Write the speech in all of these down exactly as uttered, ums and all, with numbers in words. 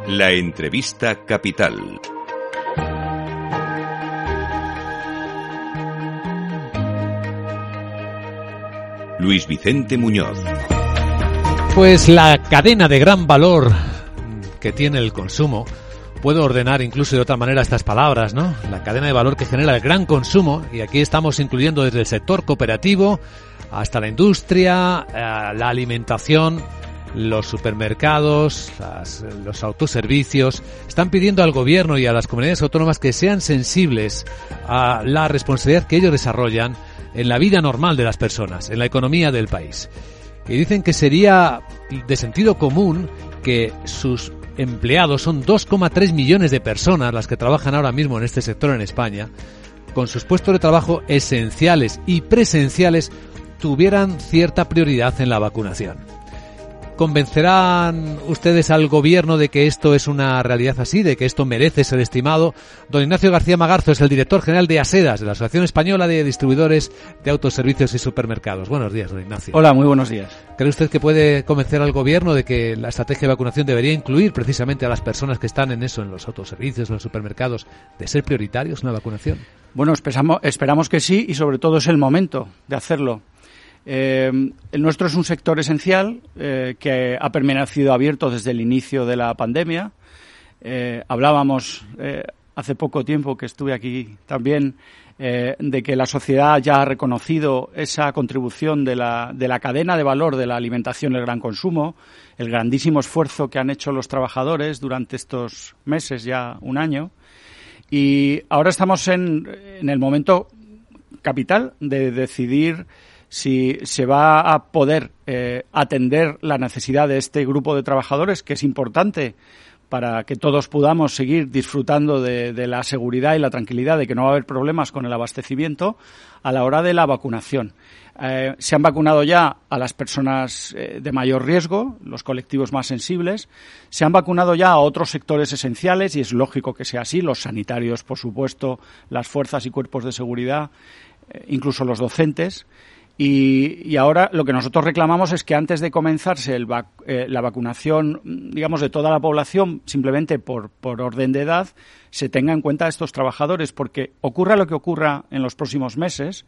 La entrevista capital. Luis Vicente Muñoz. Pues la cadena de gran valor que tiene el consumo, puedo ordenar incluso de otra manera estas palabras, ¿no? La cadena de valor que genera el gran consumo, y aquí estamos incluyendo desde el sector cooperativo hasta la industria, la alimentación, los supermercados, las, los autoservicios, están pidiendo al gobierno y a las comunidades autónomas que sean sensibles a la responsabilidad que ellos desarrollan en la vida normal de las personas, en la economía del país. Y dicen que sería de sentido común que sus empleados, son dos coma tres millones de personas las que trabajan ahora mismo en este sector en España, con sus puestos de trabajo esenciales y presenciales, tuvieran cierta prioridad en la vacunación. ¿Convencerán ustedes al gobierno de que esto es una realidad así, de que esto merece ser estimado? Don Ignacio García Magarzo es el director general de ASEDAS, de la Asociación Española de Distribuidores de Autoservicios y Supermercados. Buenos días, don Ignacio. Hola, muy buenos días. ¿Cree usted que puede convencer al gobierno de que la estrategia de vacunación debería incluir precisamente a las personas que están en eso, en los autoservicios, en los supermercados, de ser prioritarios en la vacunación? Bueno, esperamos, esperamos que sí, y sobre todo es el momento de hacerlo. Eh, el nuestro es un sector esencial eh, que ha permanecido abierto desde el inicio de la pandemia. Eh, hablábamos eh, hace poco tiempo que estuve aquí también eh, de que la sociedad ya ha reconocido esa contribución de la, de la cadena de valor de la alimentación y el gran consumo, el grandísimo esfuerzo que han hecho los trabajadores durante estos meses, ya un año. Y ahora estamos en, en el momento capital de decidir si se va a poder eh, atender la necesidad de este grupo de trabajadores, que es importante para que todos podamos seguir disfrutando de, de la seguridad y la tranquilidad de que no va a haber problemas con el abastecimiento a la hora de la vacunación. Eh, se han vacunado ya a las personas eh, de mayor riesgo, los colectivos más sensibles. Se han vacunado ya a otros sectores esenciales, y es lógico que sea así, los sanitarios, por supuesto, las fuerzas y cuerpos de seguridad, eh, incluso los docentes. Y, y ahora lo que nosotros reclamamos es que antes de comenzarse el vac, eh, la vacunación, digamos, de toda la población, simplemente por, por orden de edad, se tenga en cuenta a estos trabajadores, porque ocurra lo que ocurra en los próximos meses,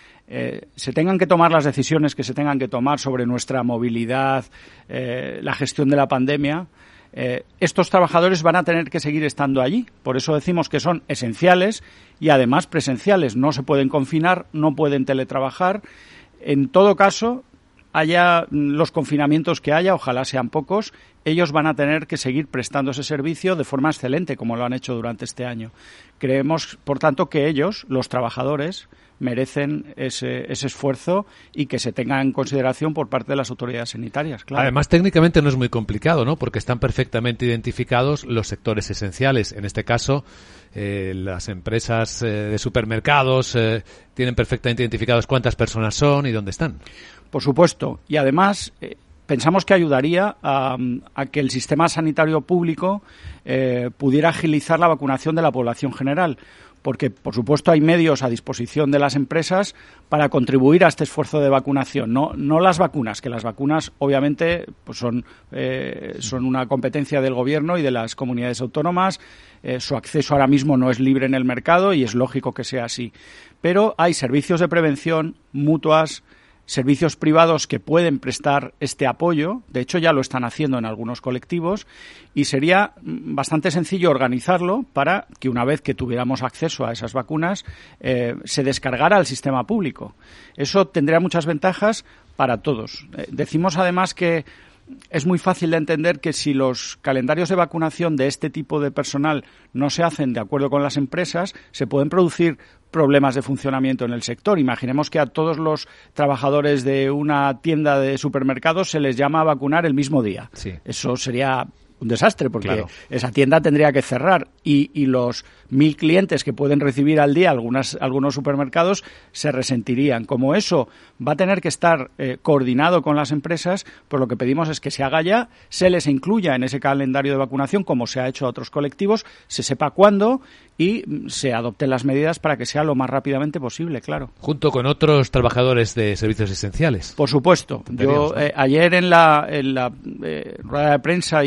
eh, se tengan que tomar las decisiones que se tengan que tomar sobre nuestra movilidad, eh, la gestión de la pandemia, eh, estos trabajadores van a tener que seguir estando allí. Por eso decimos que son esenciales y además presenciales. No se pueden confinar, no pueden teletrabajar. En todo caso, haya los confinamientos que haya, ojalá sean pocos, ellos van a tener que seguir prestando ese servicio de forma excelente, como lo han hecho durante este año. Creemos, por tanto, que ellos, los trabajadores, merecen ese, ese esfuerzo y que se tenga en consideración por parte de las autoridades sanitarias. Claro. Además, técnicamente no es muy complicado, ¿no? Porque están perfectamente identificados los sectores esenciales. En este caso, eh, las empresas eh, de supermercados eh, tienen perfectamente identificados cuántas personas son y dónde están. Por supuesto. Y además, eh, pensamos que ayudaría a, a que el sistema sanitario público eh, pudiera agilizar la vacunación de la población general. Porque, por supuesto, hay medios a disposición de las empresas para contribuir a este esfuerzo de vacunación. No, no las vacunas, que las vacunas, obviamente, pues son, eh, son una competencia del Gobierno y de las comunidades autónomas. Eh, su acceso ahora mismo no es libre en el mercado y es lógico que sea así. Pero hay servicios de prevención, mutuas, servicios privados que pueden prestar este apoyo. De hecho, ya lo están haciendo en algunos colectivos, y sería bastante sencillo organizarlo para que, una vez que tuviéramos acceso a esas vacunas, eh, se descargara al sistema público. Eso tendría muchas ventajas para todos. Eh, decimos además que es muy fácil de entender que si los calendarios de vacunación de este tipo de personal no se hacen de acuerdo con las empresas, se pueden producir problemas de funcionamiento en el sector. Imaginemos que a todos los trabajadores de una tienda de supermercados se les llama a vacunar el mismo día. Sí. Eso sería un desastre, porque claro, esa tienda tendría que cerrar y, y los mil clientes que pueden recibir al día algunas, algunos supermercados se resentirían. Como eso va a tener que estar eh, coordinado con las empresas, pues lo que pedimos es que se haga ya, se les incluya en ese calendario de vacunación, como se ha hecho a otros colectivos, se sepa cuándo y se adopten las medidas para que sea lo más rápidamente posible, claro. Junto con otros trabajadores de servicios esenciales. Por supuesto. Yo eh, ayer en la, en la eh, rueda de prensa y en el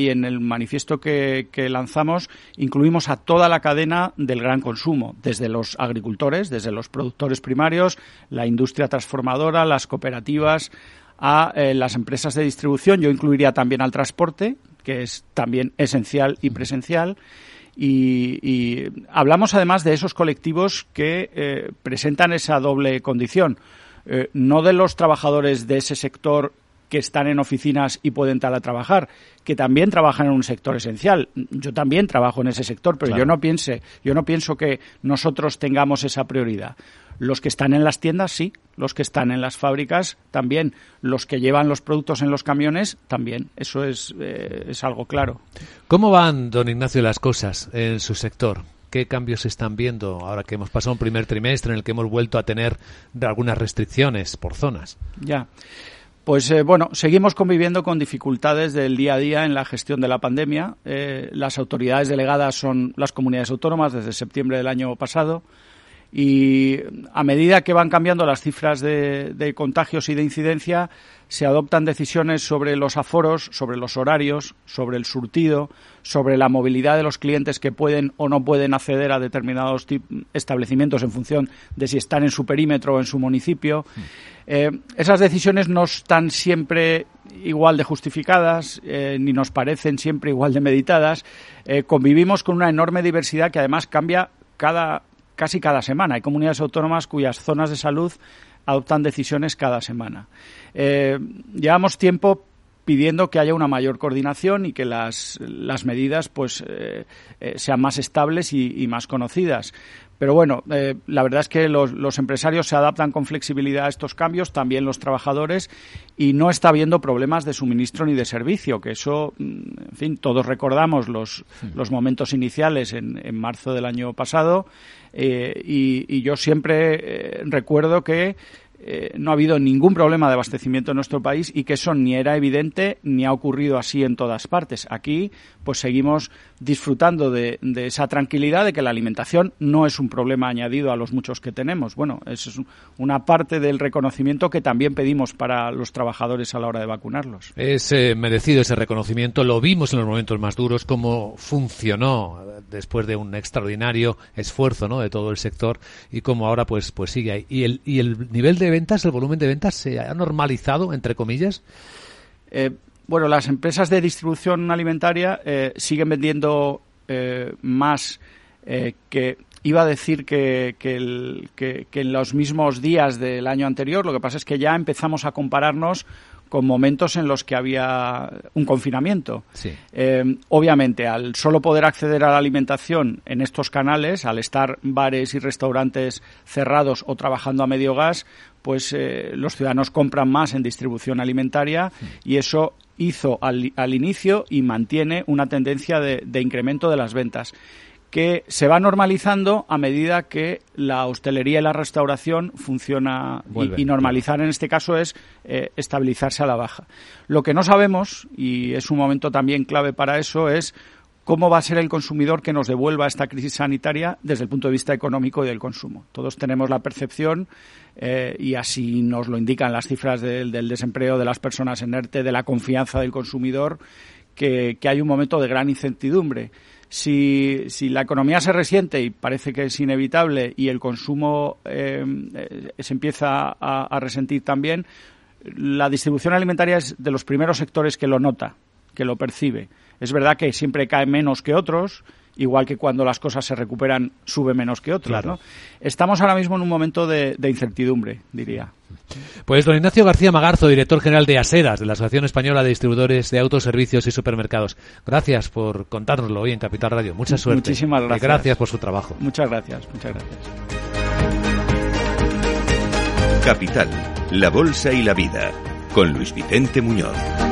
manifiesto que, que lanzamos incluimos a toda la cadena del gran consumo, desde los agricultores, desde los productores primarios, la industria transformadora, las cooperativas, a eh, las empresas de distribución. Yo incluiría también al transporte, que es también esencial y presencial. Y, y hablamos además de esos colectivos que eh, presentan esa doble condición, eh, no de los trabajadores de ese sector que están en oficinas y pueden teletrabajar, que también trabajan en un sector esencial. Yo también trabajo en ese sector, pero claro. yo no piense, yo no pienso que nosotros tengamos esa prioridad. Los que están en las tiendas, sí. Los que están en las fábricas, también. Los que llevan los productos en los camiones, también. Eso es, eh, es algo claro. ¿Cómo van, don Ignacio, las cosas en su sector? ¿Qué cambios se están viendo ahora que hemos pasado un primer trimestre en el que hemos vuelto a tener algunas restricciones por zonas? Ya. Pues eh, bueno, seguimos conviviendo con dificultades del día a día en la gestión de la pandemia. Eh, las autoridades delegadas son las comunidades autónomas desde septiembre del año pasado. Y a medida que van cambiando las cifras de, de contagios y de incidencia, se adoptan decisiones sobre los aforos, sobre los horarios, sobre el surtido, sobre la movilidad de los clientes que pueden o no pueden acceder a determinados establecimientos en función de si están en su perímetro o en su municipio. Mm. Eh, esas decisiones no están siempre igual de justificadas, eh, ni nos parecen siempre igual de meditadas. Eh, convivimos con una enorme diversidad que además cambia cada casi cada semana. Hay comunidades autónomas cuyas zonas de salud adoptan decisiones cada semana. Eh, llevamos tiempo pidiendo que haya una mayor coordinación y que las, las medidas pues eh, eh, sean más estables y, y más conocidas. Pero bueno, eh, la verdad es que los, los empresarios se adaptan con flexibilidad a estos cambios, también los trabajadores, y no está habiendo problemas de suministro ni de servicio, que eso, en fin, todos recordamos los, sí. los momentos iniciales en, en marzo del año pasado, eh, y, y yo siempre eh, recuerdo que Eh, no ha habido ningún problema de abastecimiento en nuestro país y que eso ni era evidente ni ha ocurrido así en todas partes. Aquí pues seguimos disfrutando de, de esa tranquilidad de que la alimentación no es un problema añadido a los muchos que tenemos. Bueno, eso es una parte del reconocimiento que también pedimos para los trabajadores a la hora de vacunarlos. Es eh, merecido ese reconocimiento. Lo vimos en los momentos más duros, cómo funcionó después de un extraordinario esfuerzo, ¿no?, de todo el sector, y cómo ahora pues pues sigue ahí. Y el, y el nivel de ventas, el volumen de ventas se ha normalizado, entre comillas. Eh, bueno, las empresas de distribución alimentaria eh, siguen vendiendo eh, más eh, que iba a decir que, que, el, que, que en los mismos días del año anterior. Lo que pasa es que ya empezamos a compararnos con momentos en los que había un confinamiento. Sí. Eh, obviamente, al solo poder acceder a la alimentación en estos canales, al estar bares y restaurantes cerrados o trabajando a medio gas, pues eh, los ciudadanos compran más en distribución alimentaria, sí. y eso hizo al, al inicio y mantiene una tendencia de, de incremento de las ventas, que se va normalizando a medida que la hostelería y la restauración funciona. Vuelve, y, y normalizar claro. En este caso es eh, estabilizarse a la baja. Lo que no sabemos, y es un momento también clave para eso, es cómo va a ser el consumidor que nos devuelva esta crisis sanitaria desde el punto de vista económico y del consumo. Todos tenemos la percepción, eh, y así nos lo indican las cifras del, del desempleo, de las personas en ERTE, de la confianza del consumidor, que, que hay un momento de gran incertidumbre. Si, si la economía se resiente, y parece que es inevitable, y el consumo eh, eh, se empieza a, a resentir también, la distribución alimentaria es de los primeros sectores que lo nota, que lo percibe. Es verdad que siempre cae menos que otros, igual que cuando las cosas se recuperan sube menos que otros, claro. ¿no? Estamos ahora mismo en un momento de, de incertidumbre, diría. Pues don Ignacio García Magarzo, director general de ASEDAS, de la Asociación Española de Distribuidores de Autoservicios y Supermercados. Gracias por contárnoslo hoy en Capital Radio. Mucha suerte. Muchísimas gracias. Y gracias por su trabajo. Muchas gracias, muchas gracias. Capital, la bolsa y la vida, con Luis Vicente Muñoz.